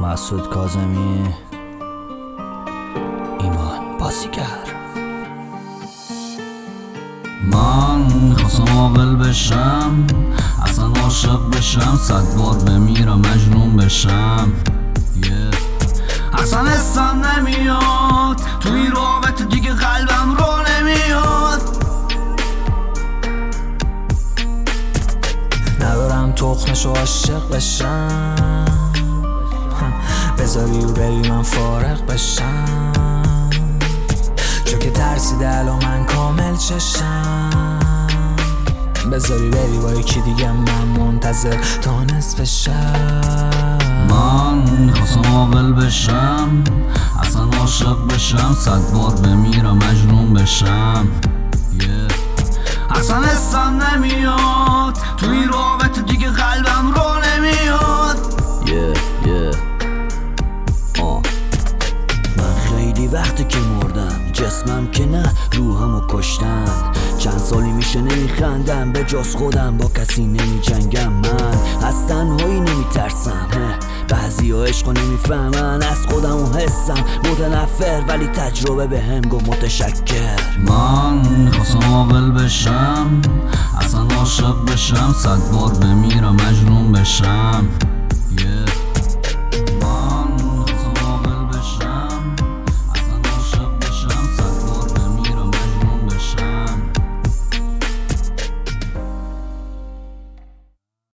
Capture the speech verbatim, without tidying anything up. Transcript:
مسعود کاظمی، ایمان بازیگر. من میخواستم عاقل بشم، اصلا عاشق بشم، صد بار بمیرم مجنون بشم. yeah. اصلا حسم نمیاد توی رابطه دیگه، قلبم رو نمیاد. ندارم تخمشو عاشق بشم، بذاری بری من فارغ بشم، چون که ترسیده الان من کامل چشم. بذاری بری با یکی دیگه، من منتظر تا نصف شب. من میخواستم عاقل بشم، اصلا عاشق بشم، صد بار بمیرم مجنون بشم. yeah. اصلا حسم نمیاد توی رابطه دیگه، قلبم رو نمیاد. yeah, yeah. آه. من خیلی وقتی که مردم، جسمم که نه روحمو کشتن. چند سالی میشه نمیخندم، به جز خودم با کسی نمی جنگم. من از تنهایی نمیترسم، بعضی ها عشقو نمیفهمن. از خودم و حسم متنفر، ولی تجربه به هم گو متشکر. من میخواستم عاقل بشم، اصلا عاشق بشم، صد بار بمیرم مجنون بشم.